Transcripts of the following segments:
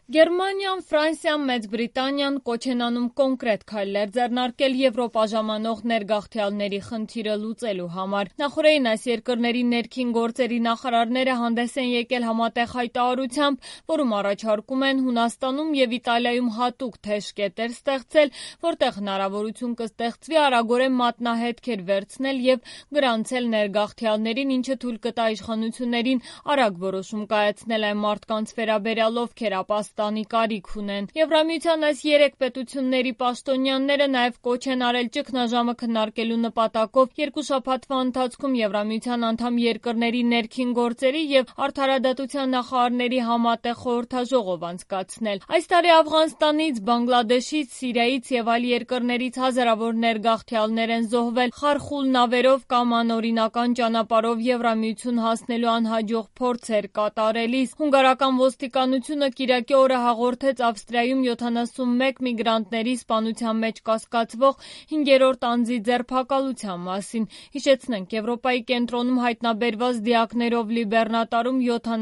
Գերմանիան, Ֆրանսիան, Մեծ Բրիտանիան կոչ են անում կոնկրետ քայլեր ձեռնարկել Եվրոպա ժամանող ներգաղթյալների խնդիրը լուծելու համար։ Նախորդին այս երկրների ներքին գործերի նախարարները հանդես են եկել համատեղ հայտարարությամբ, որում առաջարկում են Հունաստանում և Իտալիայում հատուկ թեժ կետեր ստեղծել, որտեղ հնարավորություն կստեղծվի արագորեն մատնահետքեր վերցնել և գրանցել ներգաղթյալներին, ինչը թույլ կտա իշխանություններին արագ որոշում կայացնել այն մարդկանց վերաբերյալ, ովքեր ապաստանի կարիք ունեն։ Եվրամիության այս 3 պետությունների պաշտոնյաները նաև կոչ են արել ճգնաժամը քննարկելու նպատակով 2 շաբաթվա ընթացքում Եվրամիության անդամ երկրների ներքին գործերի և արդարադատության նախարարների համատեղ խորհրդաժողով անցկացնել։ Այս տարի Աֆղանստանից, Բանգլադեշից, Սիրիայից և այլ երկրներից հազարավոր ներգաղթյալներ են զոհվել խարխուլ նավերով կամ անօրինական ճանապարհով Եվրամիություն հասնելու անհաջող փորձեր կատարելիս։ Հունգարական ոստիկանությունը կիրակի օրը հաղորդեց Ավստրիայում 71 միգրանտների սպանության մեջ կասկածվող 5-րդ անձի ձերբակալության մասին։ Հիշեցնենք, Եվրոպայի կենտրոնում հայտնաբերված դիակներով լի բեռնատարում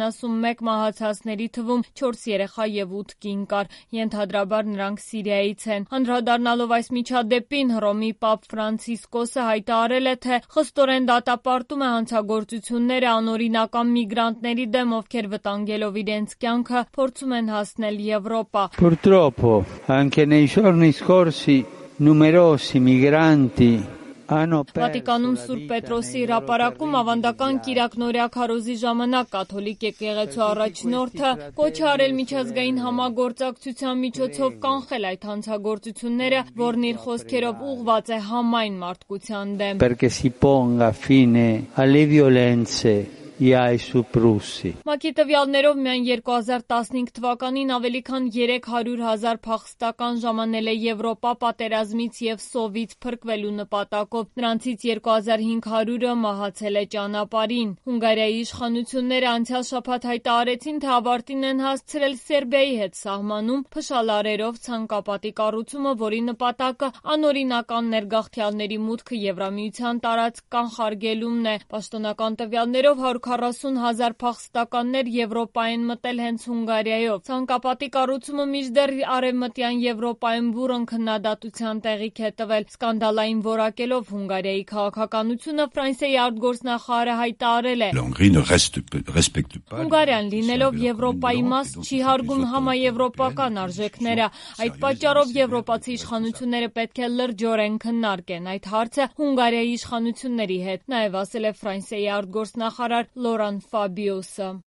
71 մահացածների թվում 4 երեխա և 8 կին կար։ Ենթադրաբար նրանք Սիրիայից են։ Անդրադառնալով այս միջադեպին, Հռոմի Պապ Ֆրանցիսկոսը հայտարարել է, թե խստորեն դատապարտում է հանցագործությունները անօրինական միգրանտների դեմ, ովքեր վտանգելով իրենց կյանքը փորձում են հասնել Եվրոպա։ Purtroppo anche nei giorni scorsi numerosi migranti Վատիկանում Սուրբ Պետրոսի հրապարակում ավանդական կիրակնօրյա քարոզի ժամանակ կաթոլիկ եկեղեցու առաջնորդը կոչ է արել միջազգային համագործակցության միջոցով կանխել այդ հանցագործությունները, որն իր խոսքերով ուղղված է համայն մարդկության դեմ։ perché si ponga fine alle violenze ai soprusi. ՄԱԿ-ի տվյալներով միայն 2015 թվականին ավելի քան 300,000 փախստական ժամանել է Եվրոպա պատերազմից և սովից փրկվելու նպատակով։ Նրանցից 2500-ը մահացել է ճանապարհին։ Հունգարիայի իշխանությունները անցյալ շաբաթ հայտարարեցին, թե ավարտին են հասցրել Սերբիայի հետ սահմանում փշալարերով ցանկապատի կառուցումը, որի նպատակը անօրինական ներգաղթյալների մուտքը Եվրամիության տարածք կանխարգելումն է։ Պաշտոնական տվյալներով 140,000 փախստականներ Եվրոպա են մտել հենց Հունգարիայով։ Ցանկապատի կառուցումը մինչդեռ արևմտյան Եվրոպայում բուռն քննադատության տեղիք է տվել։ Սկանդալային որակելով Հունգարիայի քաղաքականությունը Ֆրանսիայի արտգործնախարարը հայտարարել է. Հունգարիան լինելով Եվրոպայի մաս չի հարգում համաեվրոպական արժեքները։ Այդ պատճառով եվրոպացի իշխանությունները պետք է լրջորեն քննարկեն այդ հարցը Հունգարիայի իշխանությունների հետ, նաև ասել է Ֆրանսիայի արտգործնախարար Լորան Ֆաբիոսը։